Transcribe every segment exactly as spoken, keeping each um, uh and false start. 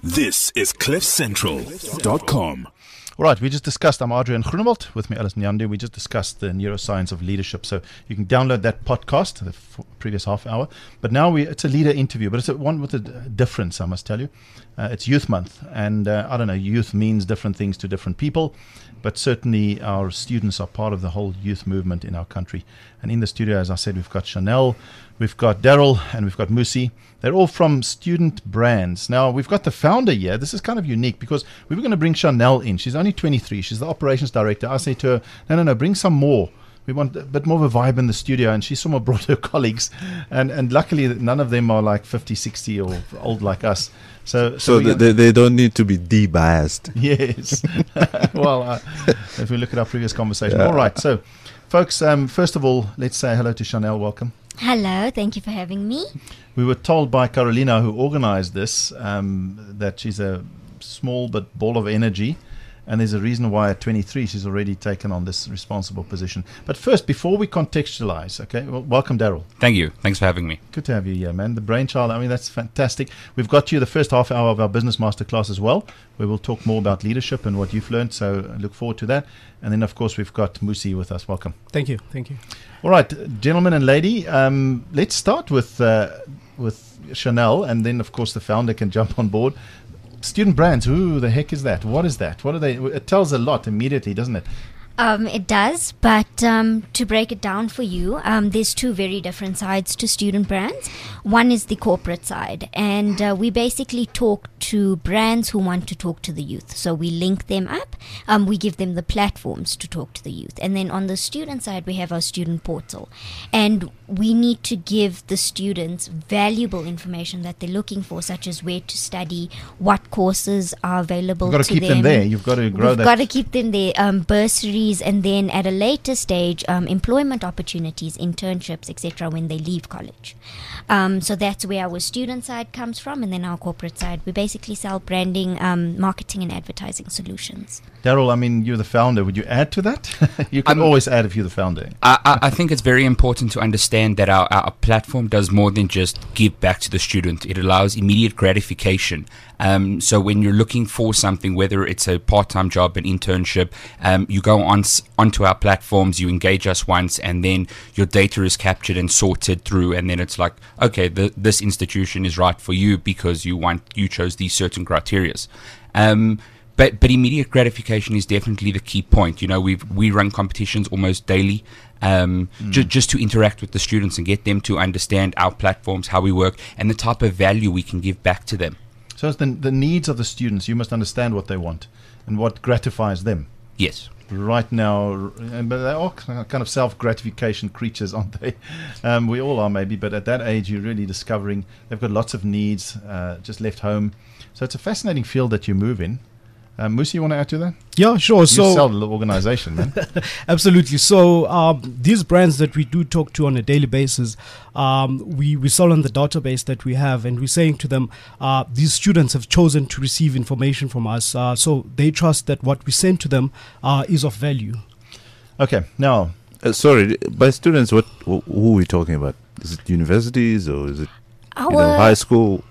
This is cliff central dot com. All right, we just discussed, I'm Adrian Groenewald, with me Alice Nyande. We just discussed the neuroscience of leadership. So you can download that podcast, the f- previous half hour. But now we it's a leader interview, but it's a, one with a d- difference, I must tell you. Uh, it's Youth Month, and uh, I don't know, youth means different things to different people. But certainly our students are part of the whole youth movement in our country. And in the studio, as I said, we've got Chanel, we've got Daryl, and we've got Musi. They're all from Student Brands. Now, we've got the founder here. This is kind of unique because we were going to bring Chanel in. She's only twenty-three. She's the operations director. I say to her, no, no, no, bring some more. We want a bit more of a vibe in the studio. And she somehow brought her colleagues. And and luckily, none of them are like fifty, sixty or old like us. So, so, so they, they don't need to be de-biased. Yes. Well, uh, if we look at our previous conversation. Yeah. All right. So, folks, um, first of all, let's say hello to Chanel. Welcome. Hello. Thank you for having me. We were told by Carolina, who organized this, um, that she's a small but ball of energy. And there's a reason why at twenty-three she's already taken on this responsible position. But first, before we contextualize, okay, well, welcome, Daryl. Thank you. Thanks for having me. Good to have you here, man. The brainchild, I mean, that's fantastic. We've got you the first half hour of our business masterclass as well, where we'll talk more about leadership and what you've learned. So I look forward to that. And then, of course, we've got Musi with us. Welcome. Thank you. Thank you. All right, gentlemen and lady, um, let's start with uh, with Chanel, and then, of course, the founder can jump on board. Student Brands, who the heck is that? What is that? What are they? It tells a lot immediately, doesn't it? Um, it does, but um, to break it down for you, um, there's two very different sides to Student Brands. One is the corporate side, and uh, we basically talk to brands who want to talk to the youth. So we link them up, um, we give them the platforms to talk to the youth. And then on the student side, we have our student portal. And we need to give the students valuable information that they're looking for, such as where to study, what courses are available You've got to, to keep them. them there. You've got to grow We've that. got to keep them there. Um, bursaries, and then at a later stage, um, employment opportunities, internships, et cetera, when they leave college. Um, so that's where our student side comes from, and then our corporate side. We basically sell branding, um, marketing, and advertising solutions. Daryl, I mean, you're the founder. Would you add to that? You can Um, always add if you're the founder. I, I, I think it's very important to understand that our, our platform does more than just give back to the student. It allows immediate gratification. Um, so when you're looking for something, whether it's a part-time job, an internship, um, you go on s- onto our platforms, you engage us once, and then your data is captured and sorted through, and then it's like, okay, the, this institution is right for you because you want you chose these certain criterias. Um, But but immediate gratification is definitely the key point. You know, we we run competitions almost daily, um, Mm. ju- just to interact with the students and get them to understand our platforms, how we work, and the type of value we can give back to them. So it's the, the needs of the students. You must understand what they want and what gratifies them. Yes. Right now, and but they are kind of self-gratification creatures, aren't they? Um, we all are, maybe, but at that age, you're really discovering they've got lots of needs, uh, just left home. So it's a fascinating field that you move in. Um, Musi, you want to add to that? Yeah, sure. You So sell the organization, man. absolutely. So um, these brands that we do talk to on a daily basis, um, we, we sell on the database that we have, and we're saying to them, uh, these students have chosen to receive information from us. Uh, so they trust that what we send to them uh, is of value. Okay, now, Uh, sorry, by students, what wh- who are we talking about? Is it universities or is it you know, Our high school?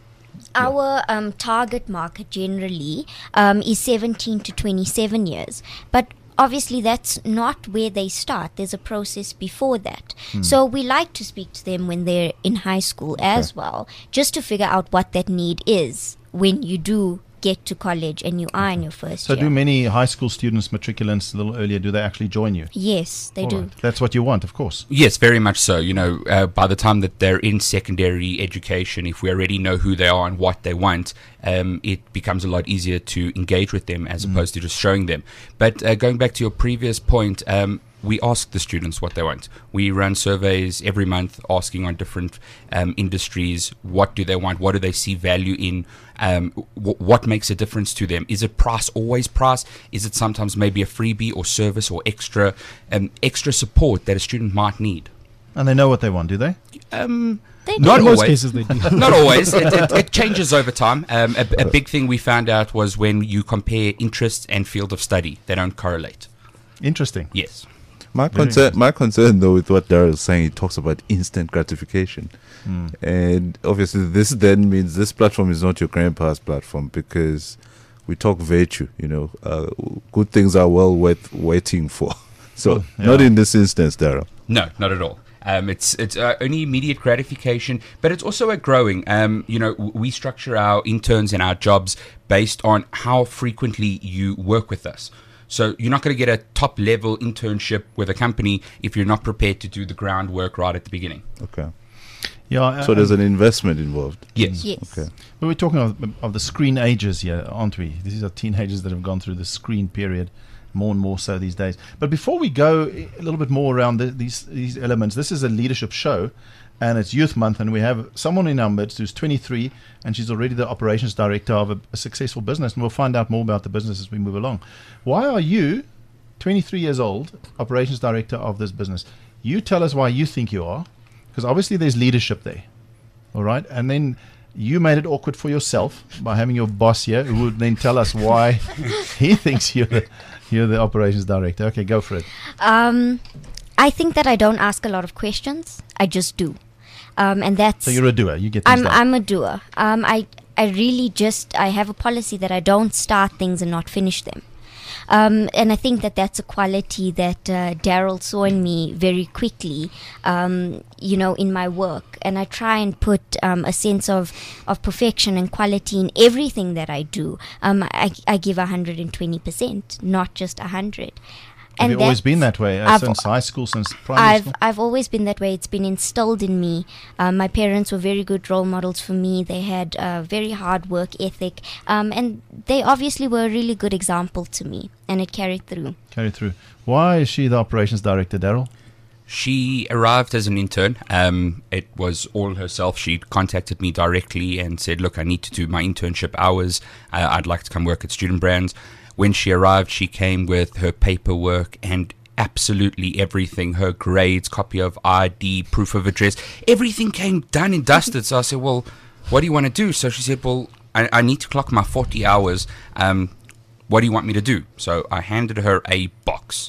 Our um, target market generally um, is seventeen to twenty-seven years. But obviously that's not where they start. There's a process before that. So we like to speak to them when they're in high school as well, just to figure out what that need is when you do get to college and you are in your first so year. do many high school students, matriculants, a little earlier, do they actually join you? Yes, they All do. right. That's what you want, of course. Yes, very much so. You know, uh, by the time that they're in secondary education, if we already know who they are and what they want, um, it becomes a lot easier to engage with them as opposed to just showing them. But uh, going back to your previous point, um, we ask the students what they want. We run surveys every month asking on different um, industries, what do they want, what do they see value in, um, w- what makes a difference to them. Is it price, always price? Is it sometimes maybe a freebie or service or extra um, extra support that a student might need? And they know what they want, do they? Um, They Not in most always. cases, they do. Not always. It, it, it changes over time. Um, a, a big thing we found out was when you compare interests and field of study, they don't correlate. Interesting. Yes. My Very concern, my concern though, with what Daryl is saying, he talks about instant gratification, Mm. and obviously this then means this platform is not your grandpa's platform, because we talk virtue. You know, uh, good things are well worth waiting for. So Well, yeah. not in this instance, Daryl. No, not at all. Um, it's it's uh, only immediate gratification, but it's also a growing. Um, you know, w- we structure our interns and our jobs based on how frequently you work with us. So you're not going to get a top level internship with a company if you're not prepared to do the groundwork right at the beginning. Okay. Yeah. So uh, there's an investment involved. Yes. Yes. Okay. But we're talking of, of the screen ages here, aren't we? These are teenagers that have gone through the screen period, more and more so these days. But before we go a little bit more around the, these these elements, this is a leadership show, and it's Youth Month, and we have someone in our midst who's twenty-three, and she's already the operations director of a, a successful business, and we'll find out more about the business as we move along. Why are you, twenty-three years old, operations director of this business? You tell us why you think you are, because obviously there's leadership there, all right? And then you made it awkward for yourself by having your boss here, who would then tell us why he thinks you're the, you're the operations director. Okay, go for it. Um, I think that I don't ask a lot of questions. I just do. Um, and that's So you're a doer. You get things I'm done. I'm a doer. Um, I I really just I have a policy that I don't start things and not finish them. Um, and I think that that's a quality that uh, Daryl saw in me very quickly, um, you know, in my work. And I try and put um, a sense of, of perfection and quality in everything that I do. Um, I, I give one hundred twenty percent, not just one hundred. Have And you always been that's- that way uh, I've- since high school, since primary I've school? I've always been that way. It's been instilled in me. Um, my parents were very good role models for me. They had a very hard work ethic, um, and they obviously were a really good example to me, and it carried through. Carry through. Why is she the operations director, Daryl? She arrived as an intern. Um, it was all herself. She contacted me directly and said, look, I need to do my internship hours. Uh, I'd like to come work at Student Brands. When she arrived, she came with her paperwork and absolutely everything, her grades, copy of I D, proof of address. Everything came done and dusted. So I said, well, what do you want to do? So she said, well, I, I need to clock my forty hours. Um, what do you want me to do? So I handed her a box.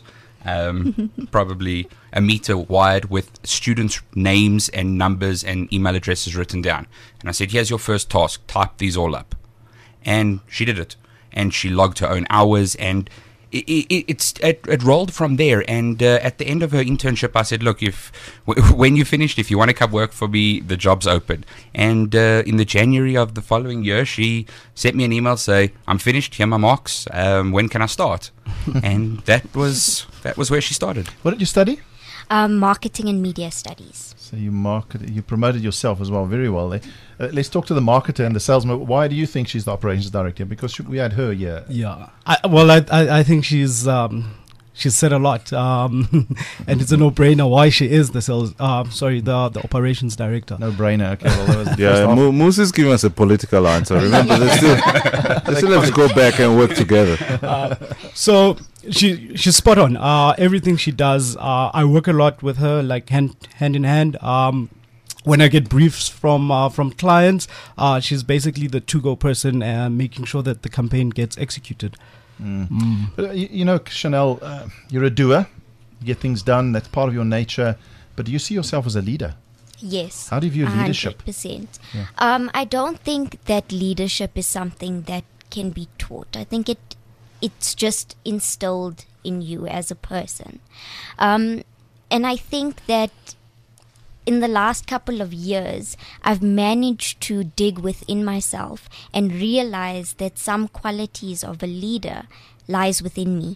Um, probably a meter wide with students' names and numbers and email addresses written down. And I said, here's your first task. Type these all up. And she did it. And she logged her own hours, and it, it, it's, it, it rolled from there. And uh, at the end of her internship, I said, look, if w- when you finished, if you want to come work for me, the job's open. And uh, in the January of the following year, she sent me an email say, I'm finished, here are my marks, um, when can I start? And that was that was where she started. What did you study? Um, marketing and media studies. So you marketed, you promoted yourself as well, very well there. Uh, let's talk to the marketer and the salesman. Why do you think she's the operations director? Because she, we had her, yeah. Yeah. I, well, I, I I think she's um she's said a lot, um, and it's a no-brainer why she is the sales. Uh, sorry, the the operations director. No brainer. Okay, well, that was the first Yeah, half. Mo- Moose is giving us a political answer. Remember, they still, they still have to go back and work together. So she she's spot on. Uh, everything she does, uh, I work a lot with her, like hand hand in hand. Um, when I get briefs from uh, from clients, uh, she's basically the to-go person, uh, making sure that the campaign gets executed. But, uh, you, you know, Chanel, uh, you're a doer. You get things done. That's part of your nature. But do you see yourself as a leader? Yes. How do you view one hundred leadership? percent. Yeah. Um, I don't think that leadership is something that can be taught. I think it it's just instilled in you as a person. Um, and I think that in the last couple of years, I've managed to dig within myself and realize that some qualities of a leader lies within me.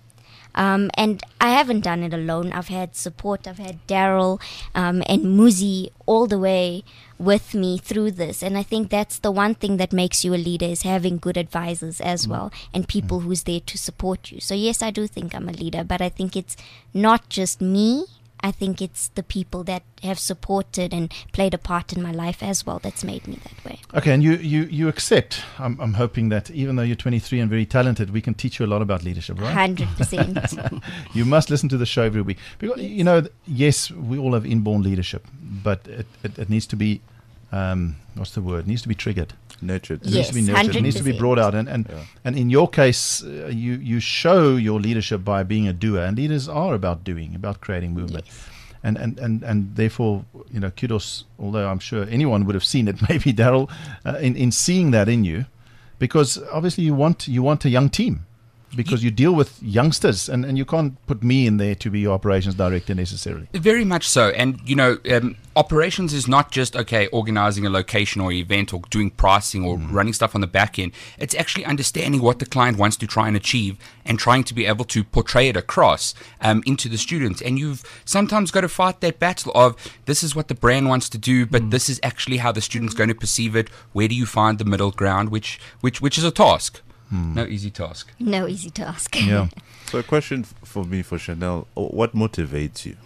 Um, and I haven't done it alone. I've had support. I've had Daryl um, and Muzi all the way with me through this. And I think that's the one thing that makes you a leader, is having good advisors as well, and people who's there to support you. So yes, I do think I'm a leader, but I think it's not just me. I think it's the people that have supported and played a part in my life as well that's made me that way. Okay, and you, you, you accept. I'm, I'm hoping that even though you're twenty-three and very talented, we can teach you a lot about leadership, right? one hundred percent. You must listen to the show every week. Because, you know, th- yes, we all have inborn leadership, but it, it, it needs to be um, what's the word? Needs to be triggered. Nurtured. It needs to be Yes, nurtured. It needs to be one hundred percent. brought out. And and, Yeah. and in your case, uh, you you show your leadership by being a doer. And leaders are about doing, about creating movement. Yes. And, and, and, and therefore, you know, kudos, although I'm sure anyone would have seen it, maybe Daryl, uh, in, in seeing that in you, because obviously you want you want a young team, because you deal with youngsters, and, and you can't put me in there to be your operations director necessarily. Very much so. And, you know, um, operations is not just, okay, organizing a location or event or doing pricing or running stuff on the back end. It's actually understanding what the client wants to try and achieve and trying to be able to portray it across um, into the students. And you've sometimes got to fight that battle of this is what the brand wants to do, but this is actually how the student's going to perceive it. Where do you find the middle ground, which which which is a task. No easy task. No easy task. Yeah. So a question f- for me, for Chanel, o- what motivates you?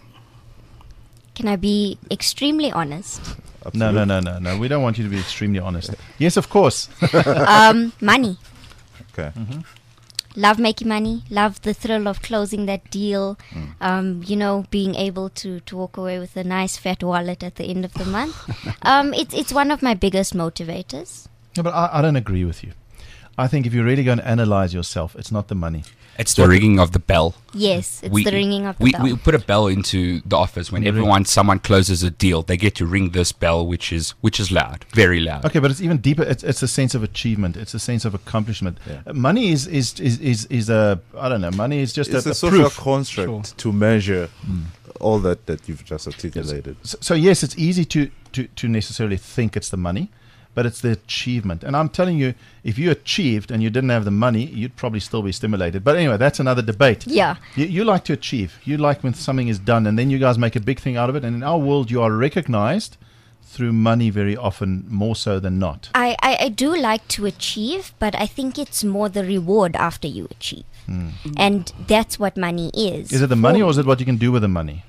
Can I be extremely honest? No, no, no, no, no. We don't want you to be extremely honest. Yes, of course. um, money. Okay. Love making money. Love the thrill of closing that deal. Um, you know, being able to, to walk away with a nice fat wallet at the end of the month. um, it's it's one of my biggest motivators. Yeah, but I, I don't agree with you. I think if you're really going to analyze yourself, it's not the money. It's the ringing of the bell. Yes, it's We- the ringing of the we, bell. we put a bell into the office when The ring. everyone, someone closes a deal, they get to ring this bell, which is which is loud, very loud. Okay, but it's even deeper. It's, it's a sense of achievement. It's a sense of accomplishment. Yeah. Uh, Money is, is, is, is, is a, I don't know, money is just It's a, a a social proof. construct Sure. to measure all that, that you've just articulated. So, so yes, it's easy to, to, to necessarily think it's the money, but it's the achievement. And I'm telling you, if you achieved and you didn't have the money, you'd probably still be stimulated. But anyway, that's another debate. Yeah. You, you like to achieve. You like when something is done, and then you guys make a big thing out of it. And in our world, you are recognized through money very often, more so than not. I, I, I do like to achieve, but I think it's more the reward after you achieve. And that's what money is. Is it the For money, me. or is it what you can do with the money?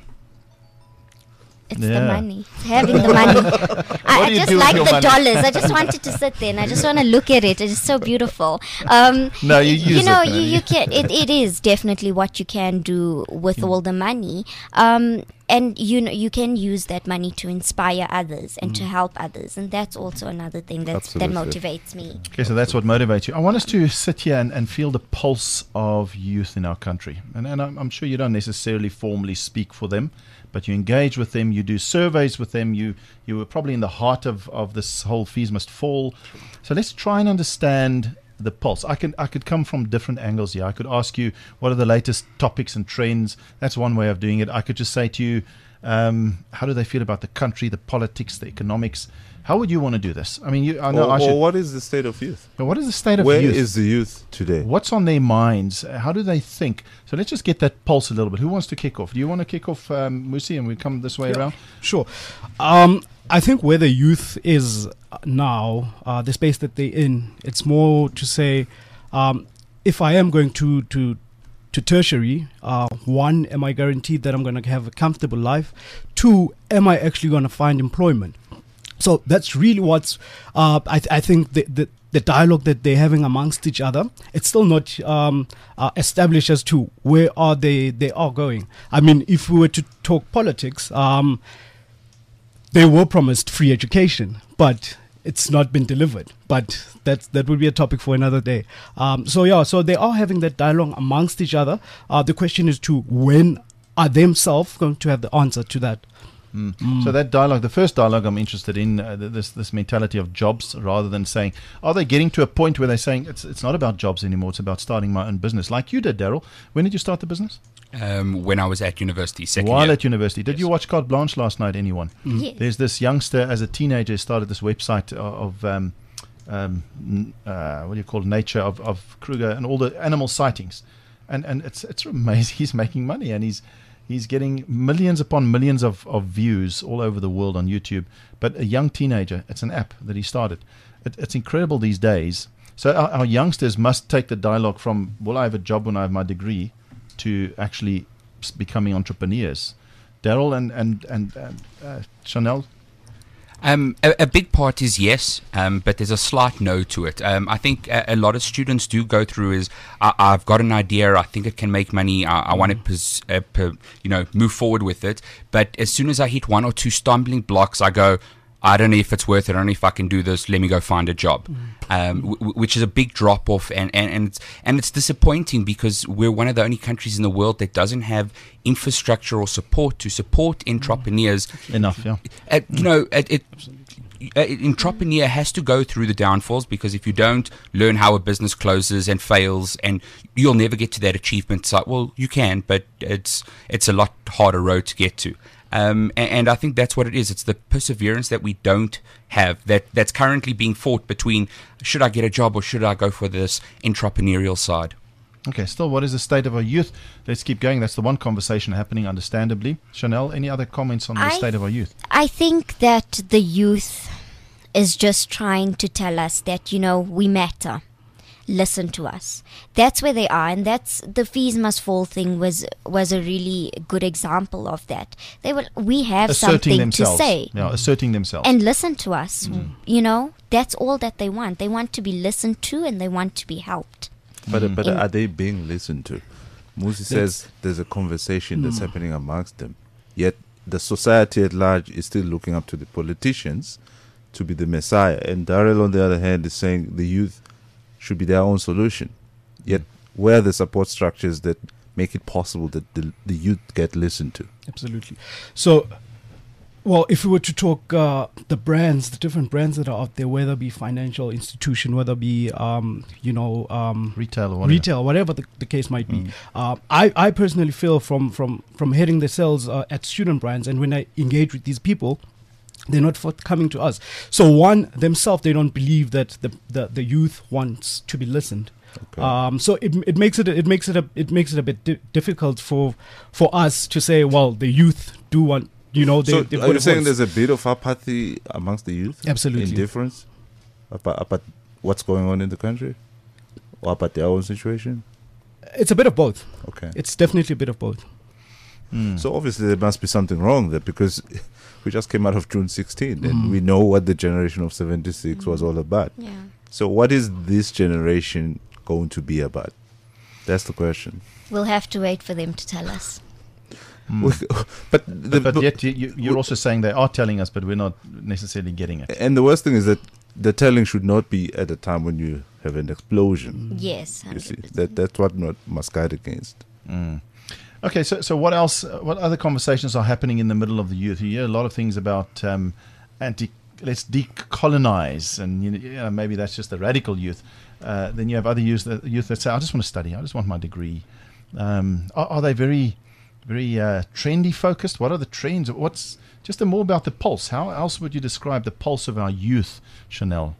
It's Yeah. the money. It's having the money. I, What I do you just do with like your the money? dollars. I just wanted to sit there and I just want to look at it. It's so beautiful. Um, No, you use You know, it, you, man. you can. It, it is definitely what you can do with Mm. all the money. Um, and you know, you can use that money to inspire others and Mm. to help others, and that's also another thing that's, that Absolutely. motivates me. Okay, so that's what motivates you. I want us to sit here and, and feel the pulse of youth in our country. And, and I'm, I'm sure you don't necessarily formally speak for them, but you engage with them, you do surveys with them, you, you were probably in the heart of, of this whole Fees Must Fall. So let's try and understand the pulse. I can I could come from different angles here. I could ask you, what are the latest topics and trends? That's one way of doing it. I could just say to you, um, how do they feel about the country, the politics, the economics? How would you want to do this? I mean, you, I know or, I should. or what is the state of youth? What is the state of Where youth? is the youth today? What's on their minds? Uh, How do they think? So let's just get that pulse a little bit. Who wants to kick off? Do you want to kick off, um, Musi, and we come this way around? Sure. Um, I think where the youth is now, uh, the space that they're in, it's more to say, um, if I am going to to to tertiary, uh, one, am I guaranteed that I'm going to have a comfortable life? Two, am I actually going to find employment? So that's really what's, uh, I, th- I think the, the, the dialogue that they're having amongst each other, it's still not um, uh, established as to where are they, they are going. I mean, if we were to talk politics, um, they were promised free education, but it's not been delivered. But that that would be a topic for another day. Um, so yeah, so they are having that dialogue amongst each other. Uh, the question is to when are themselves going to have the answer to that? So that dialogue, the first dialogue I'm interested in, uh, th- this this mentality of jobs, rather than saying, are they getting to a point where they're saying it's it's not about jobs anymore, it's about starting my own business, like you did, Daryl. When did you start the business? Um, when I was at university, second While year. at university. Did Yes. you watch Carte Blanche last night, anyone? Yes. There's this youngster, as a teenager, started this website of, of um, um, n- uh, what do you call it, nature, of, of Kruger and all the animal sightings. And and it's it's amazing. He's making money, and he's he's getting millions upon millions of, of views all over the world on YouTube. But a young teenager, it's an app that he started. It, it's incredible these days. So our, our youngsters must take the dialogue from, will I have a job when I have my degree, to actually s- becoming entrepreneurs. Daryl and, and, and, and uh, Chanel? Um, a, a big part is yes, um, but there's a slight no to it. Um, I think a, a lot of students do go through is I, I've got an idea, I think it can make money, I, I want to pers- uh, per, you know move forward with it. But as soon as I hit one or two stumbling blocks, I go, I don't know if it's worth it. I don't know if I can do this. Let me go find a job, um, w- which is a big drop off, and, and, and, it's, and it's disappointing because we're one of the only countries in the world that doesn't have infrastructure or support to support entrepreneurs. Enough, yeah. Uh, you know, it, it an entrepreneur has to go through the downfalls, because if you don't learn how a business closes and fails, and you'll never get to that achievement side. Well, you can, but it's it's a lot harder road to get to. Um, and, and I think that's what it is. It's the perseverance that we don't have, that that's currently being fought between, should I get a job or should I go for this entrepreneurial side? Okay, still, what is the state of our youth? Let's keep going. That's the one conversation happening, understandably. Chanel, any other comments on the I state of our youth? I think that the youth is just trying to tell us that, you know, we matter. Listen to us. That's where they are, and that's the fees must fall thing was was a really good example of that. They will we have Asserting something themselves. to say. Yeah, asserting themselves. And listen to us. You know, that's all that they want. They want to be listened to, and they want to be helped. But, Mm. but In- are they being listened to? Musi says there's a conversation that's happening amongst them. Yet the society at large is still looking up to the politicians to be the messiah. And Daryl, on the other hand, is saying the youth should be their own solution. Yet where are the support structures that make it possible that the, the youth get listened to? Absolutely. So, well, if we were to talk uh, the brands, the different brands that are out there, whether it be financial institution, whether it be, um, you know, um, Retail or whatever. retail, whatever the, the case might be. Uh, I, I personally feel from, from, from heading the sales uh, at student brands, and when I engage with these people, they're not forthcoming to us. So one, themselves, they don't believe that the, the, the youth wants to be listened. Okay. Um, so it it makes it it makes it a it makes it a bit di- difficult for for us to say, well, the youth do want, you know, they, so they've are got you a saying voice. there's a bit of apathy amongst the youth? Absolutely. Indifference about, about what's going on in the country? Or about their own situation? It's a bit of both. Okay. It's definitely a bit of both. Mm. So obviously there must be something wrong there, because we just came out of June sixteenth and we know what the generation of seventy-six was all about. Yeah. So what is this generation going to be about? That's the question. We'll have to wait for them to tell us. But the, But, but yet you, you, you're also saying they are telling us, but we're not necessarily getting it. and the worst thing is that the telling should not be at a time when you have an explosion. Yes. You see, one hundred percent. that that's what not must guide against. Mm. Okay, so so what else? uh, What other conversations are happening in the middle of the youth? You hear a lot of things about um, anti. Let's decolonize, and you know, you know, maybe that's just the radical youth. Uh, then you have other youth that, youth that say, "I just want to study. I just want my degree." Um, are, are they very, very uh, trendy focused? What are the trends? What's just a more about the pulse? How else would you describe the pulse of our youth, Chanel?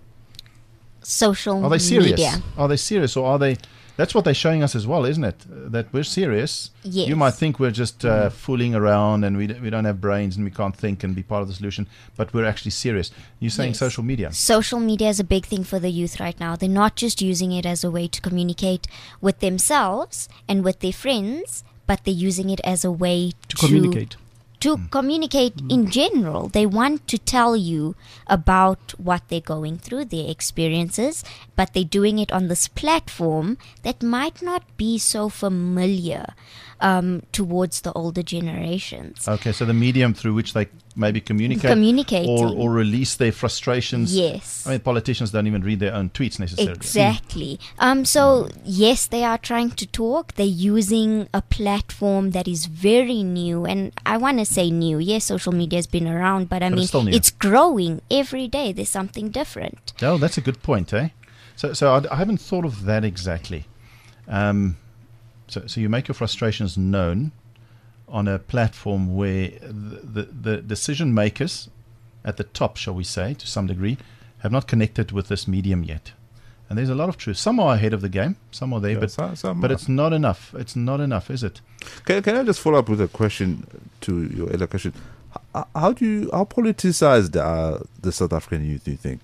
Social Are they serious? media. Are they serious, or are they? That's what they're showing us as well, isn't it? Uh, that we're serious. Yes. You might think we're just uh, fooling around and we d- we don't have brains and we can't think and be part of the solution, but we're actually serious. You're saying Yes. social media. Social media is a big thing for the youth right now. They're not just using it as a way to communicate with themselves and with their friends, but they're using it as a way To to, communicate. to communicate in general. They want to tell you about what they're going through, their experiences, but they're doing it on this platform that might not be so familiar um, towards the older generations. Okay, so the medium through which they maybe communicate Communicating. or, or release their frustrations. Yes. I mean, politicians don't even read their own tweets necessarily. Exactly. Um, so, yes, they are trying to talk. They're using a platform that is very new. And I want to say new. Yes, social media has been around, but I But it's mean, still new. it's growing every day. There's something different. Oh, that's a good point, eh? So, so I, I haven't thought of that exactly. Um, so, so you make your frustrations known on a platform where the, the, the decision makers at the top, shall we say, to some degree, have not connected with this medium yet. And there's a lot of truth. Some are ahead of the game, some are there, Yeah, but some- some but are. it's not enough. It's not enough, is it? Can, can I just follow up with a question to your earlier question? How, how do you how politicized are the South African youth? Do you think,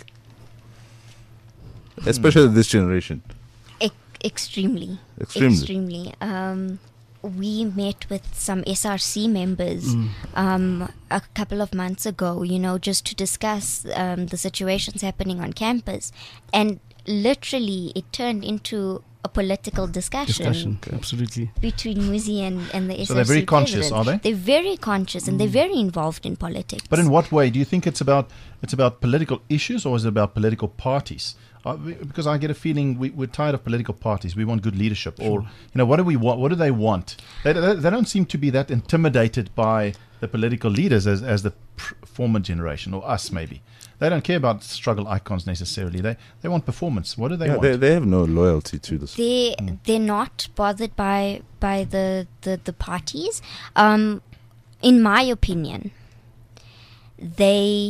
especially this generation? E- extremely. Extremely. Extremely. Um, we met with some S R C members um, a couple of months ago, you know, just to discuss um, the situations happening on campus. And literally, it turned into a political discussion, Discussion, absolutely. between Muzi and, and the S R C So they're very conscious, president. are they? They're very conscious and they're very involved in politics. But in what way? Do you think it's about it's about political issues or is it about political parties? Uh, we- because I get a feeling we, we're tired of political parties. We want good leadership. Or, you know, what do we want? What do they want? They, they, they don't seem to be that intimidated by the political leaders as, as the pr- former generation or us maybe. They don't care about struggle icons necessarily. They they want performance. What do they Yeah, want? they, they have no loyalty to this. they they're not bothered by by the the, the parties. Um, in my opinion, they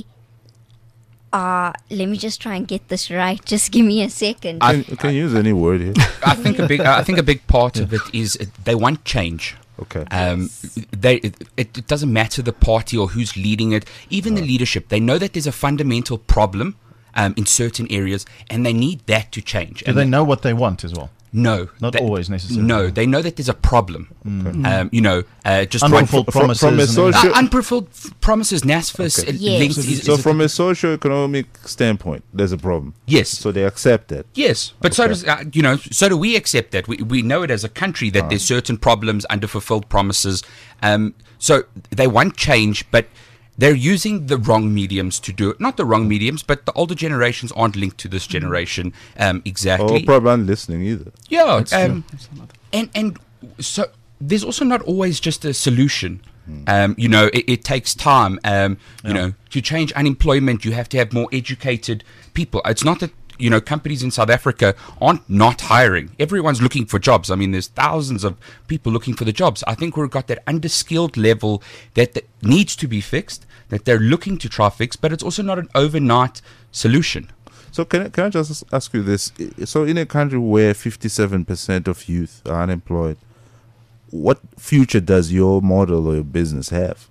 are. Let me just try and get this right. Just give me a second. Can, can you use any word here? I think a big, I think a big part of it is uh, they want change. Okay. Um, they it, it doesn't matter the party or who's leading it, even the leadership. They know that there's a fundamental problem um, in certain areas, and they need that to change. do And they know what they want as well? No, Not they- always necessarily. No, they know that there's a problem. Um, you know, uh, just one Unfulfilled From- promises. from a and then- social- uh, unfulfilled f- promises. NASFA's Okay. uh, Yes. linked. So Is, So is from a socio-economic standpoint, there's a problem. yes, So they accept that. yes, but so Okay. does uh, you know. So do we accept that? We we know it as a country that there's certain problems, underfulfilled promises. Um, so they want change, but they're using the wrong mediums to do it. Not the wrong mediums, but the older generations aren't linked to this generation um, Or exactly. probably aren't listening either. Yeah, um, and and so there's also not always just a solution. Um, you know, it, it takes time. Um, you know, to change unemployment, you have to have more educated people. It's not that you know companies in South Africa aren't not hiring. Everyone's looking for jobs. I mean, there's thousands of people looking for the jobs. I think we've got that underskilled level that, that needs to be fixed. That they're looking to try fix, but it's also not an overnight solution. So can I, can I just ask you this? I- So in a country where fifty-seven percent of youth are unemployed, what future does your model or your business have?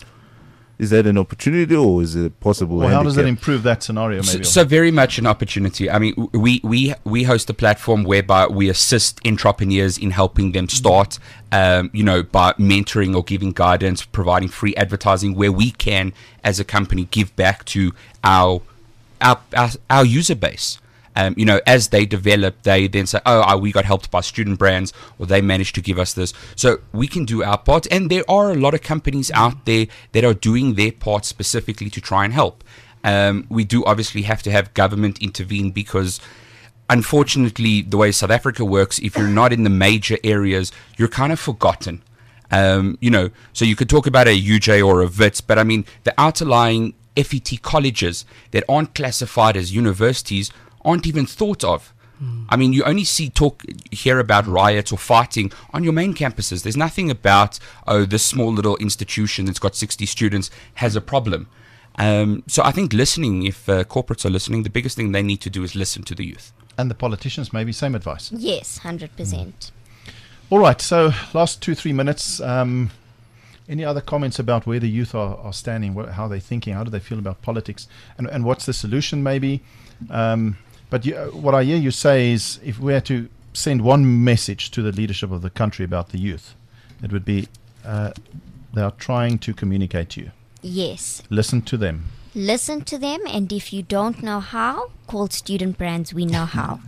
Is that an opportunity or is it possible? Well, how does it handicap? improve that scenario So, maybe? so very much an opportunity. I mean, w- we we we host a platform whereby we assist entrepreneurs in helping them start. Um, you know, by mentoring or giving guidance, providing free advertising where we can, as a company, give back to our our our, our user base. Um, you know, as they develop, they then say, oh, uh, we got helped by student brands, or they managed to give us this. So we can do our part. And there are a lot of companies out there that are doing their part specifically to try and help. Um, we do obviously have to have government intervene because, unfortunately, the way South Africa works, if you're not in the major areas, you're kind of forgotten. Um, you know, so you could talk about a U J or a WITS, but I mean, the outlying F E T colleges that aren't classified as universities aren't even thought of. Mm. I mean, you only see talk, hear about riots or fighting on your main campuses. There's nothing about, oh, this small little institution that's got sixty students has a problem. Um, so I think listening, if uh, corporates are listening, the biggest thing they need to do is listen to the youth. And the politicians, maybe same advice. Yes, one hundred percent. All right, so last two, three minutes. Um, any other comments about where the youth are, are standing, what, how they're thinking, how do they feel about politics, and, and what's the solution maybe? Um, but you, uh, what I hear you say is if we had to send one message to the leadership of the country about the youth, it would be uh, they are trying to communicate to you. Yes. Listen to them. Listen to them, and if you don't know how, call Student Brands. We know how.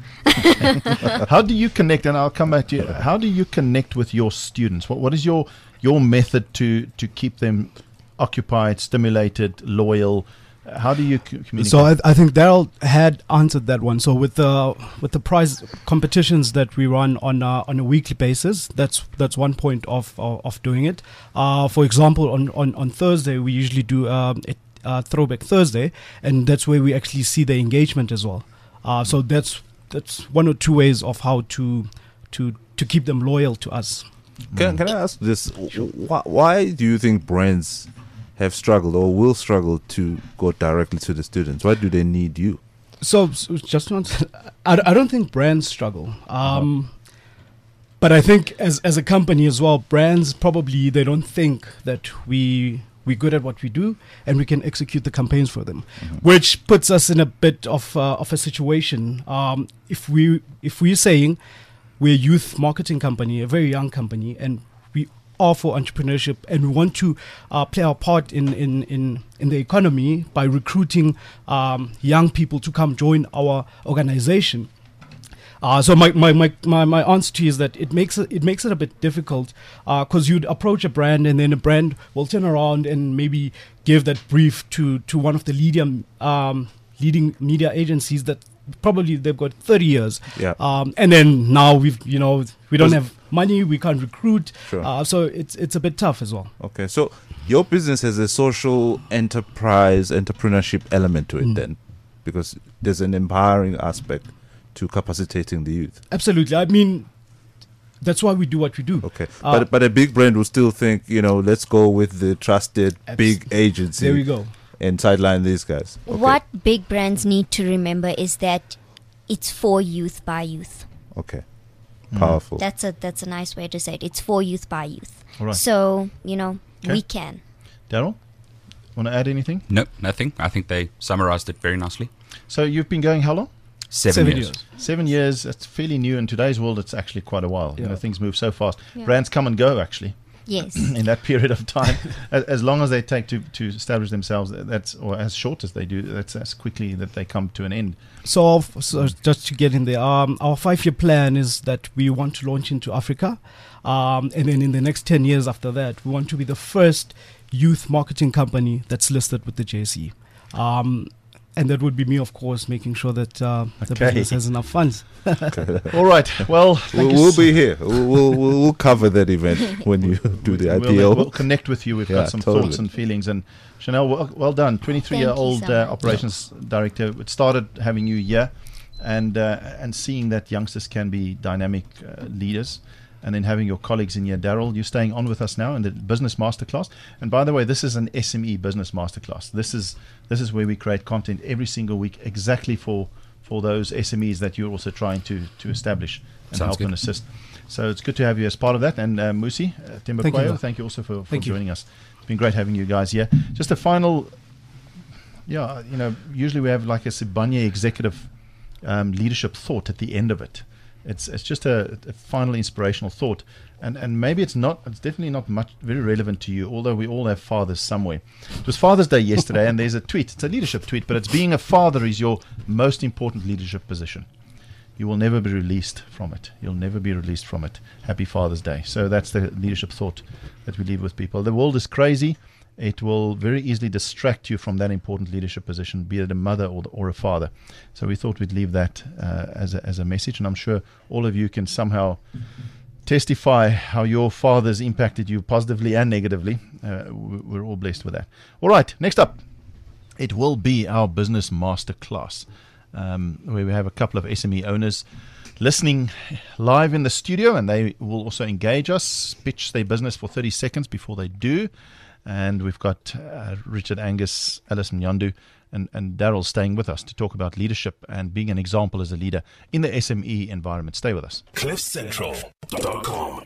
How do you connect? And I'll come back to you. How do you connect with your students? What What is your your method to to keep them occupied, stimulated, loyal? How do you c- communicate? So I, I think Daryl had answered that one. So with the with the prize competitions that we run on a, on a weekly basis, that's that's one point of of, of doing it. Uh, for example, on, on, on Thursday we usually do um, a, a Throwback Thursday, and that's where we actually see the engagement as well. Uh, so that's that's one or two ways of how to to to keep them loyal to us. Can, can I ask this? Why, why do you think brands have struggled or will struggle to go directly to the students? Why do they need you? So, so just not, I, I don't think brands struggle. Um, but I think as as a company as well, brands probably they don't think that we we're good at what we do and we can execute the campaigns for them, mm-hmm. which puts us in a bit of uh, of a situation. Um, if we if we're saying we're a youth marketing company, a very young company, and we are for entrepreneurship, and we want to uh, play our part in, in, in, in the economy by recruiting um, young people to come join our organization. Uh, so my, my, my, my, my answer to you is that it makes it, it makes it a bit difficult because you'd approach a brand and then a brand will turn around and maybe give that brief to, to one of the leading, um, leading media agencies that probably they've got thirty years. Yeah. Um, and then now we've, you know, we don't Was- have money, we can't recruit. Sure. Uh, so it's it's a bit tough as well. Okay, so your business has a social enterprise entrepreneurship element to it Mm. then, because there's an empowering aspect to capacitating the youth. Absolutely. I mean, that's why we do what we do. Okay, Uh, but but a big brand will still think, you know, let's go with the trusted Abs- big agency There we go. and sideline these guys. Okay. What big brands need to remember is that it's for youth by youth. Okay, powerful. That's a that's a nice way to say it. It's for youth by youth. All right. So, you know, Okay. we can. Daryl, want to add anything? No, nothing. I think they summarized it very nicely. So you've been going how long? Seven, Seven years. years. Seven years. It's fairly new. In today's world, it's actually quite a while. You Yeah. know, things move so fast. Yeah. Brands come and go, actually, Yes. in that period of time. as, as long as they take to, to establish themselves, that's or as short as they do, that's as quickly that they come to an end. So, f- so just to get in there, um, our five-year plan is that we want to launch into Africa, um, and then in the next ten years after that, we want to be the first youth marketing company that's listed with the J S E. Um, and that would be me, of course, making sure that uh, the Okay. business has enough funds. All right. Well, thank We'll, you we'll s- be here. We'll, we'll, we'll we'll cover that event when you do the We'll, I P O. we'll connect with you. We've Yeah, got some totally. thoughts and feelings. And Chanel, well, well done. twenty-three-year-old Thank you so uh, much. operations director. It started having you here, and uh, and seeing that youngsters can be dynamic uh, leaders, and then having your colleagues in here. Daryl, you're staying on with us now in the business masterclass. And by the way, this is an S M E business masterclass. This is this is where we create content every single week, exactly for for those S M Es that you're also trying to to establish and Sounds help good. and assist. So it's good to have you as part of that. And uh, Musi, uh, Timber Thank you, Kwayo, Bill. thank you also for, for Thank you. joining us. It's been great having you guys here. Just a final, yeah, you know, usually we have like a Sibanye executive um, leadership thought at the end of it. It's it's just a, a final inspirational thought, and and maybe it's not. It's definitely not much very relevant to you. Although we all have fathers somewhere. It was Father's Day yesterday, and there's a tweet. It's a leadership tweet, but it's being a father is your most important leadership position. You will never be released from it. You'll never be released from it. Happy Father's Day. So that's the leadership thought that we leave with people. The world is crazy. It will very easily distract you from that important leadership position, be it a mother or, or a father. So we thought we'd leave that uh, as, a, as a message. And I'm sure all of you can somehow testify how your fathers impacted you positively and negatively. Uh, we- we're all blessed with that. All right, next up, it will be our business master class, um, where we have a couple of S M E owners listening live in the studio, and they will also engage us, pitch their business for thirty seconds before they do. And we've got uh, Richard Angus, Alison Nyandu, and, and Daryl staying with us to talk about leadership and being an example as a leader in the S M E environment. Stay with us. cliff central dot com